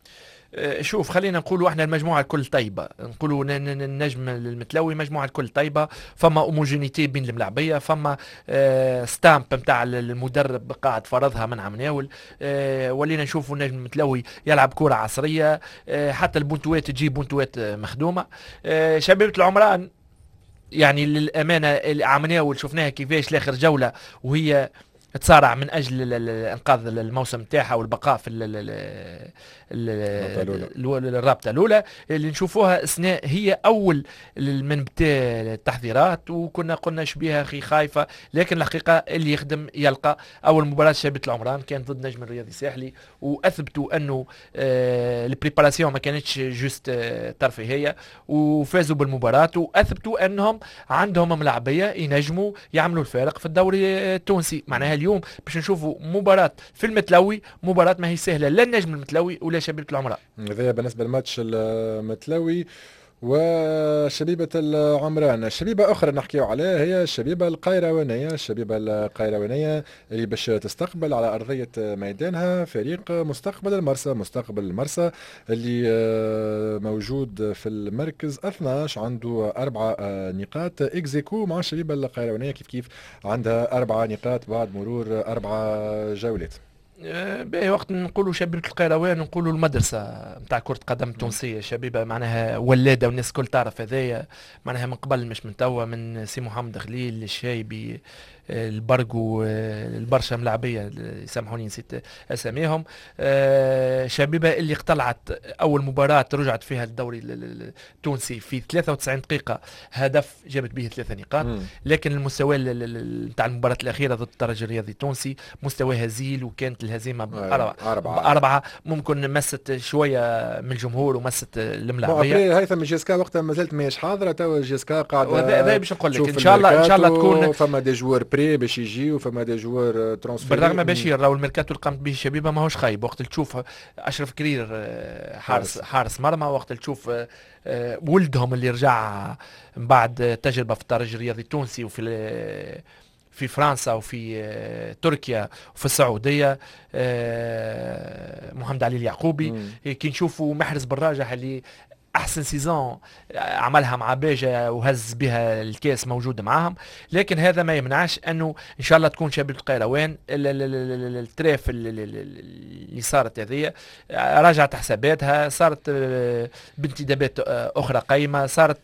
شوف خلينا نقولوا احنا المجموعه الكل طيبه، نقولوا النجم المتلوي مجموعه الكل طيبه، فما اوموجينيتي بين الملاعبيه، فما ستامب نتاع المدرب قاعد فرضها من عمناول. ولينا نشوفوا النجم المتلوي يلعب كره عصريه، حتى البونتوات تجيب بونتوات مخدومه. شبيبه العمران يعني للامانه عمناول شفناها كيفاش لاخر جوله وهي تصارع من اجل انقاذ الموسم تاعها والبقاء في الرابطه الاولى اللي نشوفوها اثناء هي اول من بدا التحضيرات، وكنا قلنا شبيها اخي خايفه، لكن الحقيقه اللي يخدم يلقى. اول مباراه شبيبه العمران كانت ضد نجم الرياضي الساحلي، واثبتوا انه البريباراسيون ما كانتش جوست ترفيهيه، وفازوا بالمباراه، واثبتوا انهم عندهم ملاعبيه ينجموا يعملوا الفارق في الدوري التونسي. معناها اليوم باش نشوفوا مباراه في المتلوي، مباراه ما هي سهله لا النجم المتلوي ولا شبيبه العمران. هذا بالنسبه للماتش المتلوي وشبيبة العمران. الشبيبة أخرى نحكيو عليها هي الشبيبة القيروانية. الشبيبة القيروانية اللي باش تستقبل على أرضية ميدانها فريق مستقبل المرسى. مستقبل المرسى اللي موجود في المركز 12 عنده 4 نقاط إكزيكو مع الشبيبة القيروانية كيف عندها 4 نقاط بعد مرور 4 جولات. باهي وقت نقولوا شبيبة القيروان نقولوا المدرسة نتاع كرة قدم تونسية. شبيبة معناها ولادة والناس الكل تعرف هذايا، معناها من قبل مش من توا، من سي محمد خليل الشايبي البرقو البرشا ملاعبية يسامحوني نسيت اساميهم. شبيبة اللي اقتلعت اول مباراة رجعت فيها الدوري التونسي في 93 دقيقة، هدف جابت به 3 نقاط. لكن المستوى نتاع المباراة الأخيرة ضد الترجي الرياضي التونسي مستوى هزيل، وكانت الهزيمة بأربعة. ممكن مست شوية من الجمهور ومست الملاعبية. هيثم جيسكا وقتها ما زلت ماهيش حاضرة، تو جيسكا قاعدة. هذا باش نقول لك ان شاء الله تكون فما دي جوار باش يجي وفما دي جوار ترانسفير. بالرغم بشير راهو الميركاتو اللي قامت به الشبيبه ماهوش خايب. وقت اللي تشوف اشرف كرير حارس مرمى، وقت اللي تشوف ولدهم اللي رجع من بعد تجربه في الترجي الرياضي التونسي وفي فرنسا وفي تركيا وفي السعوديه، محمد علي اليعقوبي. كي نشوفوا محرز بالراجح اللي احسن سيزون عملها مع باجة وهز بها الكاس موجود معاهم. لكن هذا ما يمنعش انه ان شاء الله تكون شبيبة القيروان التراف اللي صارت هذه راجعت حساباتها، صارت بانتدابات اخرى قايمه، صارت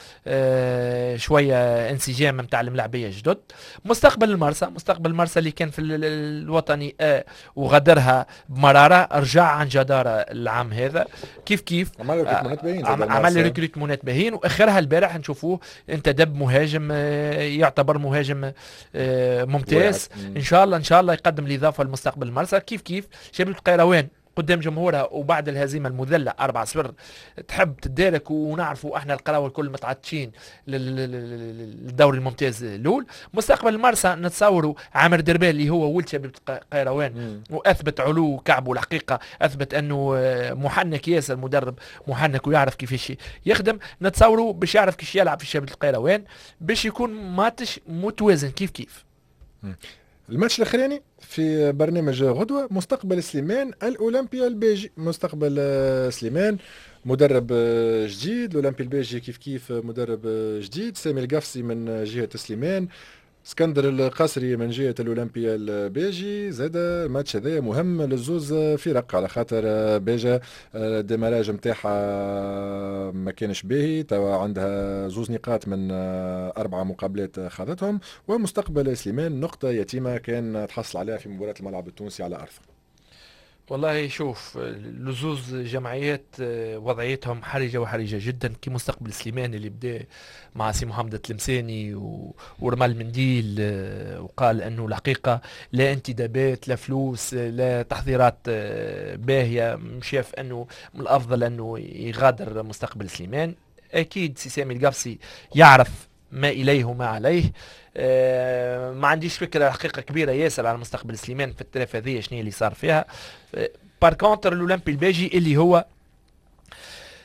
شويه انسجام نتاع الملاعبيه جدد. مستقبل المرسى اللي كان في الوطني وغدرها بمراره، رجع عن جداره العام هذا كيف عمل ريكروتمونات باهين، واخرها البارح نشوفوه انتدب مهاجم يعتبر مهاجم ممتاز. ان شاء الله يقدم الاضافه لمستقبل المرسى. كيف شبيبة القيروان قدام جمهورها وبعد الهزيمه المذله 4-0 تحب تدارك، ونعرفوا احنا القراوه الكل متعطشين للدوري الممتاز الاول. مستقبل المرسى نتصوروا عامر دربال اللي هو ولد شبيبة القيروان واثبت علو كعبه الحقيقه، اثبت انه محنك ياسر، مدرب محنك ويعرف كيفاش يخدم. نتصوروا باش يعرف كيفاش يلعب في شبيبة القيروان باش يكون ماتش متوازن كيف. الماتش الاخراني في برنامج غدوة مستقبل سليمان الأولمبيا البيجي. مستقبل سليمان مدرب جديد، الأولمبيا البيجي كيف مدرب جديد، سامي القفصي من جهة سليمان، اسكندر القصري من جهة الأولمبيا البيجي. زاد الماتش هذا مهم للزوز فرق على خاطر بيجا الديماراج متاعها ما كانش باهي، توا عندها 2 نقاط من 4 مقابلات خاضتهم، ومستقبل سليمان نقطة يتيمة كان تحصل عليها في مباراة الملعب التونسي على أرضه. والله شوف لزوز جمعيات وضعيتهم حرجة جدا، كي مستقبل سليمان اللي بدا مع سي محمد التلمساني ورمى المنديل وقال انه الحقيقة لا انتدابات لا فلوس لا تحضيرات باهية، شاف انه من الافضل انه يغادر مستقبل سليمان. اكيد سي سامي القفصي يعرف ما إليه وما عليه. ما عنديش فكرة حقيقة كبيرة ياسر على مستقبل سليمان في التراف هذه شنو اللي صار فيها. بار كونتر الأولمبي الباجي اللي هو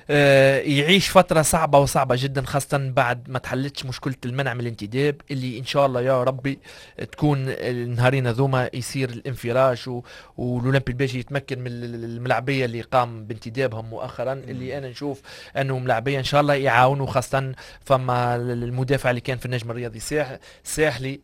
يعيش فترة صعبة جدا، خاصة بعد ما تحلتش مشكلة المنع من الانتداب، اللي إن شاء الله يا ربي تكون النهارين هذوما يصير الانفراج والأولمبي الباجي يتمكن من الملاعبية اللي قام بانتدابهم مؤخرا، اللي أنا نشوف أنه ملاعبية إن شاء الله يعاونوا، خاصة فما المدافع اللي كان في النجم الرياضي ساحلي،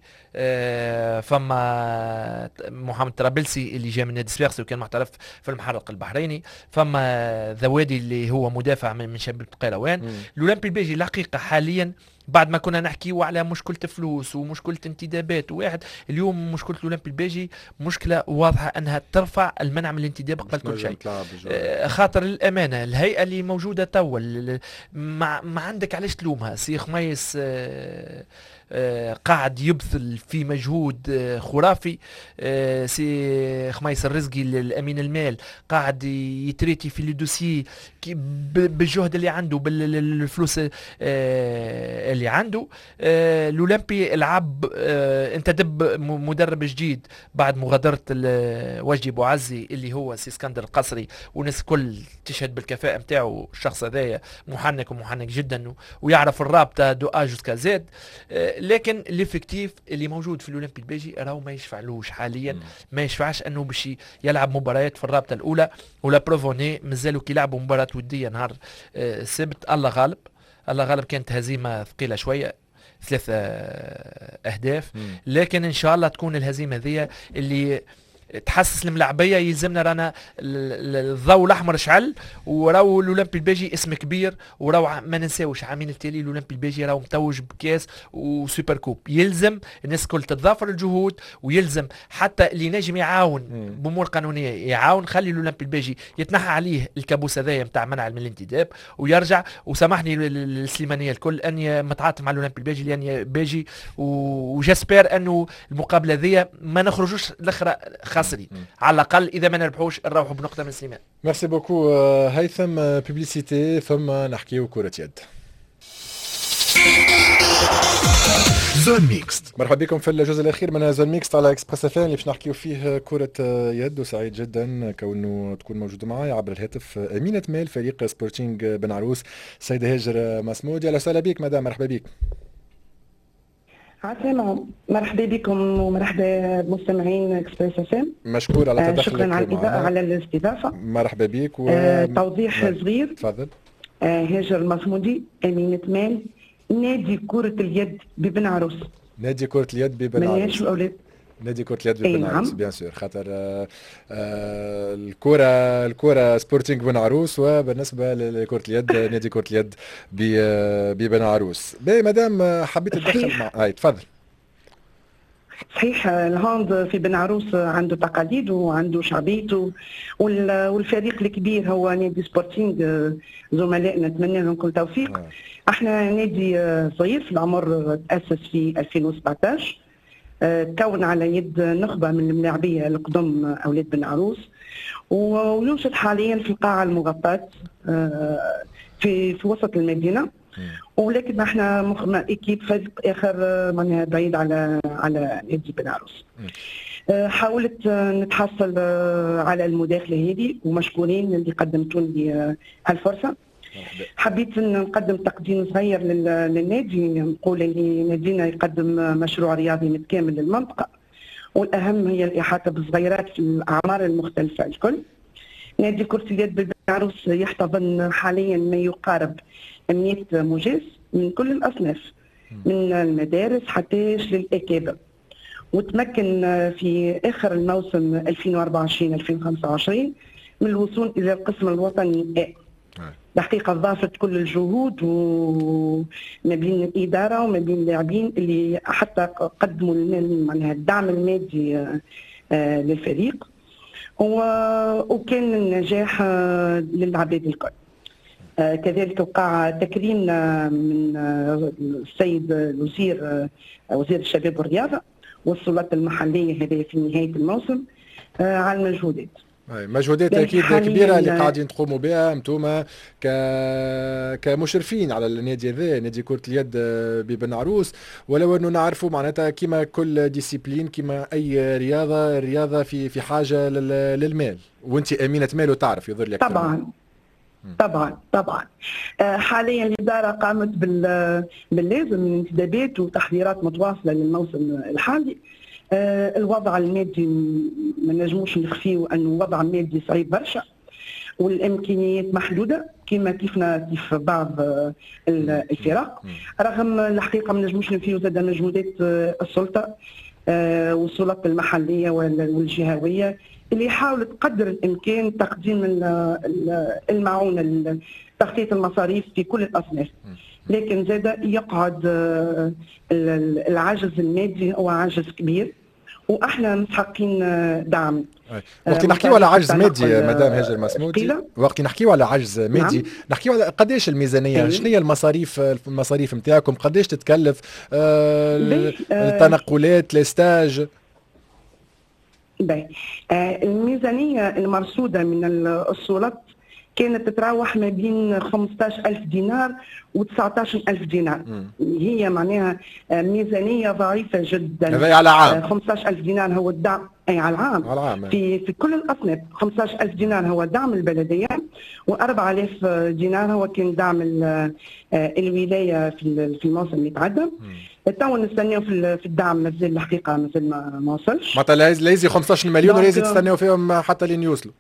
فما محمد طرابلسي اللي جاء من نادي سفاقسي وكان محترف في المحرق البحريني، فما ذوادي اللي هو مدافع من شباب القيروان. الأولمبي الباجي الحقيقة حاليا بعد ما كنا نحكيو على مشكلة فلوس ومشكلة انتدابات واحد، اليوم مشكلة الأولمبي الباجي مشكلة واضحة أنها ترفع المنع من الانتداب قبل كل شيء. خاطر الأمانة الهيئة اللي موجودة توا ما عندك علاش تلومها. سي خميس قاعد يبذل في مجهود خرافي، سي خميس الرزقي الأمين المال قاعد يتريتي في الدوسي بالجهد اللي عنده بالفلوس اللي عنده. الأولمبي العب انتدب مدرب جديد بعد مغادرة وجدي بوعزي اللي هو سي اسكندر القصري، والناس كل تشهد بالكفاءة متاعه. الشخص هذايا محنك جدا ويعرف الرابطة دو جوسكا زاد، لكن الافكتيف اللي موجود في الأولمبي الباجي راهو ما يشفعلوش حاليا، ما يشفعش انه باش يلعب مباريات في الرابطة الأولى، ولا بروفوني مازالوا كي يلعبوا مباراة ودية نهار السبت. الله غالب كانت هزيمة ثقيلة شوية، 3 أهداف، لكن إن شاء الله تكون الهزيمة ذي اللي تحسس الملاعبيه. يلزمنا رانا الضوء الاحمر شعل، وراو الاولمبي الباجي اسم كبير، وراو ما ننساوش عامين التالي الاولمبي الباجي راهو متوج بكاس وسوبر كوب. يلزم الناس الكل تتضافر الجهود، ويلزم حتى اللي نجم يعاون بامور قانونيه يعاون. خلي الاولمبي الباجي يتنحى عليه الكابوس هذايا نتاع منع من الانتداب ويرجع. وسامحني السليمانيه الكل اني متعاطف مع الاولمبي الباجي لاني باجي، وجاسبير انه المقابله ذي ما نخرجوش الاخرى خاسرين، على الاقل اذا ما نربحوش نروحوا بنقطه من سليمان. ميرسي بوكو هيثم. بوبليسيتي ثم نحكيو كرة يد. زون ميكست. مرحبا بكم في الجزء الاخير من زون ميكست على اكسبريس اف ام اللي باش نحكيو فيه كرة يد، وسعيد جدا كونه تكون موجوده معايا عبر الهاتف امينة مال فريق سبورتينغ بن عروس السيده هاجر مسمود. اهلا وسهلا بك مدام. مرحبا بك. عسلامة، مرحبا بكم ومرحبا بمستمعين اكسبريس اف ام. مشكور على تدخلك. شكرا على الاستضافه. مرحبا بك. توضيح صغير. تفضل. هاجر المصمودي أمينة مال نادي كرة اليد ببن عروس. نادي كرة اليد ببن عروس. نادي كرة اليد ببن عروس بيان سور، خاطر الكرة سبورتينغ بن عروس، وبالنسبة لكرة اليد نادي كرة اليد ببن عروس. باهي مدام حبيت تدخل مع هاي تفضل. صحيح، الهاند في بن عروس عنده تقاليد وعنده شعبيته، والفريق الكبير هو نادي سبورتينغ. زملائنا نتمنى لهم كل توفيق. احنا نادي صغير في العمر، تأسس في 2017، تكون على يد نخبة من الملاعبية القدم أولاد بن عروس، وينشط حاليا في القاعة المغطاة في وسط المدينة. ولكن احنا اكيب فريق اخر معناها بعيد على نادي بن عروس. حاولت نتحصل على المداخلة هذه، ومشكورين اللي قدمتوا لي هالفرصة. حبيت نقدم تقديم صغير للنادي، نقول اللي نادينا يقدم مشروع رياضي متكامل للمنطقة، والأهم هي الإحاطة بالصغيرات في الأعمار المختلفة الكل. نادي كرة اليد بن عروس يحتضن حاليا ما يقارب 100 مجاز من كل الأصناف، من المدارس حتى للأكابر، وتمكن في آخر الموسم 2024-2025 من الوصول إلى القسم الوطني. الحقيقة ضافت كل الجهود وما بين الإدارة وما بين اللاعبين اللي حتى قدموا لنا الدعم المادي للفريق، وكان النجاح للعباد الكل. كذلك وقع تكريمنا من السيد الوزير وزير الشباب والرياضة والسلطات المحلية هذه في نهاية الموسم على المجهودات. مجهودات اكيد كبيره اللي قاعدين تقوموا بها انتم كمشرفين على النادي هذا، نادي كره اليد ببن عروس. ولو انه نعرفوا معناتها كما كل ديسيبلين، كما اي رياضه في حاجه للمال، وانت امينه مال وتعرف يظهر لك طبعا طبعا حاليا الإدارة قامت باللازم من انتدابات وتحضيرات متواصلة للموسم الحالي. الوضع المادي ما نجموش نخفيه أنه وضع مادي صعيب برشا، والامكانيات محدوده كيف بعض الفرق، رغم الحقيقه ما نجموش ننفيو زاد مجهودات السلطه والسلطات المحليه والجهويه اللي حاولت قدر الامكان تقديم المعونه تغطيه المصاريف في كل الاصناف، لكن زاد يقعد العجز المادي هو عجز كبير، واحنا مستحقين دعم. وقت نحكيو على عجز مادي مدام هاجر مسمودي، وقت نحكيو على عجز مادي نعم. نحكيو على قداش الميزانيه، شنو هي المصاريف نتاعكم، قداش تتكلف التنقلات لستاج؟ الميزانيه المرصوده من السلطات كانت تتراوح ما بين 15,000 دينار و 19,000 دينار. هي معناها ميزانية ضعيفة جدا. هذا على عام. 15,000 دينار هو الدعم على العام. في كل الأصناف. 15,000 دينار هو دعم البلدية، و4,000 دينار هو كان دعم الولاية في الموسم اللي تعدى. تو نستناو في الدعم مازال الحقيقة مازال ما وصلش. معناتها لازم 15 مليون ولازم تستناو فيهم حتى لين يوصلوا.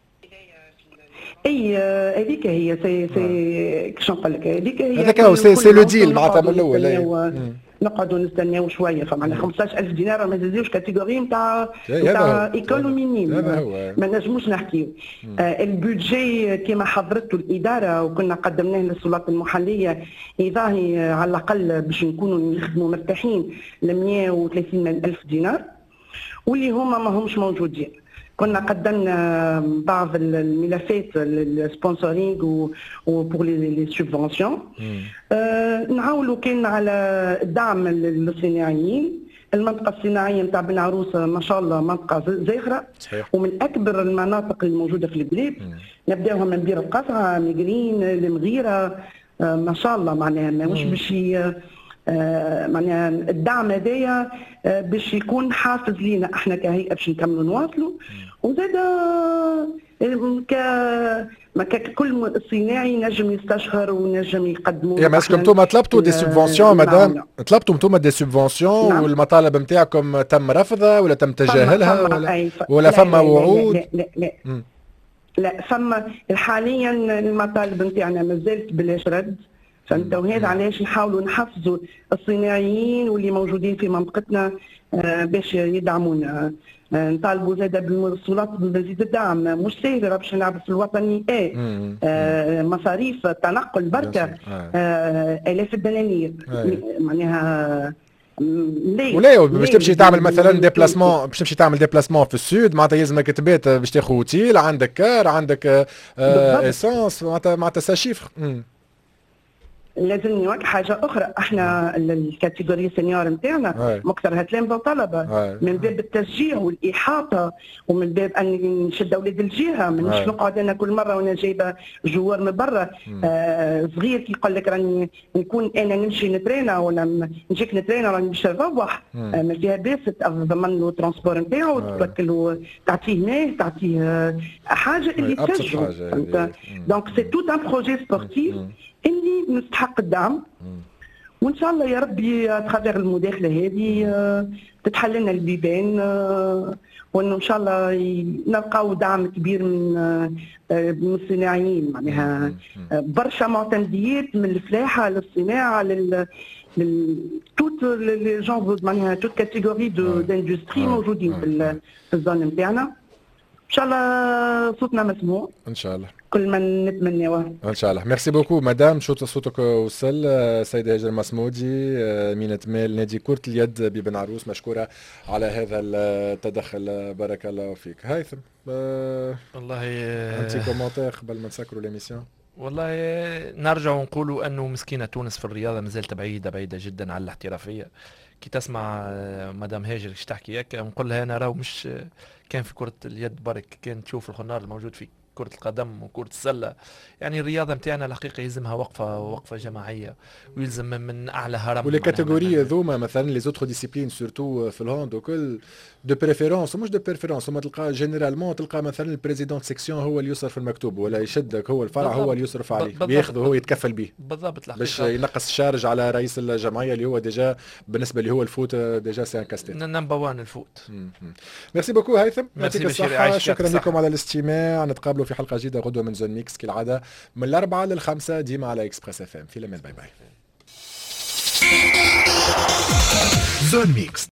اي هذيك هي سي كيش نقول لك، هذيك هي هذاك هو سي لو ديل معناتها من الاول. نقعدوا نستناو شويه، فمعناها 15,000 دينار ما تزيدوش كاتيجوري نتاع ايكول ومينيم، ما نجموش نحكيو. البودجي كما حضرته الاداره وكنا قدمناه للسلطات المحليه يضاهي على الاقل باش نكونوا نخدموا مرتاحين ل 130,000 دينار، واللي هما ما همش موجودين. كنا قدمنا بعض الملفات للسبونسورينغ وبور لي سوبفونسيون. نعاولوا كان على الدعم للصناعيين. المنطقه الصناعيه نتاع بن عروس ما شاء الله منطقه زاخره ومن اكبر المناطق الموجوده في البلاد. نبداوها من بير القصعه، ميغرين، المغيره، ما شاء الله معناها ماهوش باش معناها الدعم هذايا باش يكون حافز لينا احنا كهيئه باش نكملوا نواصلوا. وزاد كل صناعي نجم يستشهر ونجم يقدموا. يا ماسكم انتم طلبتوا دي سوبفونسيون مدام، طلبتوا انتم دي سوبفونسيون نعم. والمطالب نتاعكم تم رفضها ولا تم تجاهلها ولا فما وعود؟ لا فما حاليا المطالب نتاعنا مازالت بلاش رد، فهمت؟ وهذا علاش نحاولوا نحفزوا الصناعيين واللي موجودين في منطقتنا باش يدعمونا. نطالبوا زاد بالسلطات بمزيد الدعم، مش سهل باش نلعب في الوطني مصاريف تنقل بركه الاف الدنانير معناها ولا باش تمشي تعمل مثلا ديبلاسمون، باش تمشي تعمل ديبلاسمون في السود معناتها يلزمك تبات باش تاخذ اوتيل، عندك كار، عندك اسانس، معناتها سا شيفر. لازم نواجه حاجه اخرى. احنا الكاتيجوري سينيور نتاعنا مكثرها تلامذه وطلبه، من باب التشجيع والاحاطه ومن باب ان نشد اولاد الجهه، مانيش نقعد انا كل مره وانا جايبه جوار من برا صغير كي يقول لك راني نكون انا نمشي نترينا ولا نجيك نترينا راني باش نروح، ما فيها باس تضمن له ترونسبور نتاعو، توكل تعطيه ماء، تعطيه حاجه اللي تشجعه. دونك سي توت ان بروجي سبورتيف اللي نستحق الدعم، وان شاء الله يا ربي تخاطر المداخله هذه تتحل لنا البيبان، وانه ان شاء الله نلقاو دعم كبير من الصناعيين، معناها برشا معتمديات من الفلاحه للصناعه توت لي جون معناها توت كاتيجوري داندستري موجودين في الزون نتاعنا. ان شاء الله صوتنا مسموع ان شاء الله، كل ما نتمناوه ان شاء الله. ميرسي بوكو مدام، صوتك وصل. سيدة هاجر مسمودي أمينة مال نادي كرة اليد ببن عروس، مشكورة على هذا التدخل، بارك الله فيك. هيثم والله انت كومنتير قبل ما نسكروا ليميسيون؟ والله نرجع ونقولوا انه مسكينة تونس في الرياضة مازالت بعيدة جدا عن الاحترافية. كي تسمع مدام هاجر ايش تحكي هيك نقول لها انا راهو مش كان في كرة اليد برك، كان تشوف الخنار الموجود فيه كرة القدم وكرة السلة. يعني الرياضة متاعنا الحقيقة يلزمها وقفة جماعية، ويلزم من أعلى هرم. ولي كاتيجوري ذوما مثلا لي زوتر ديسيبلين سورتو في الهوند وكل دو بريفيرونس ومش دو بريفيرونس، هما تلقى جينيرالمون تلقى مثلا البريزيدون سيكسيون هو اللي يسر في المكتوب ولا يشدك هو الفرع هو اللي يصرف عليه بياخذه هو يتكفل به بالضبط باش ينقص الشارج على رئيس الجمعيه اللي هو ديجا بالنسبه اللي هو الفوت ديجا سي ان كاستين نمبر 1 الفوت. ميرسي بوكو هيثم، يعطيك الصحه، شكرا لكم لكم على الاستماع. نتقابلوا في حلقه جديده غدوه من زون ميكس كالعاده من 4 ل 5 ديما على اكسبريس اف ام. في الامان، باي باي. زون ميكس.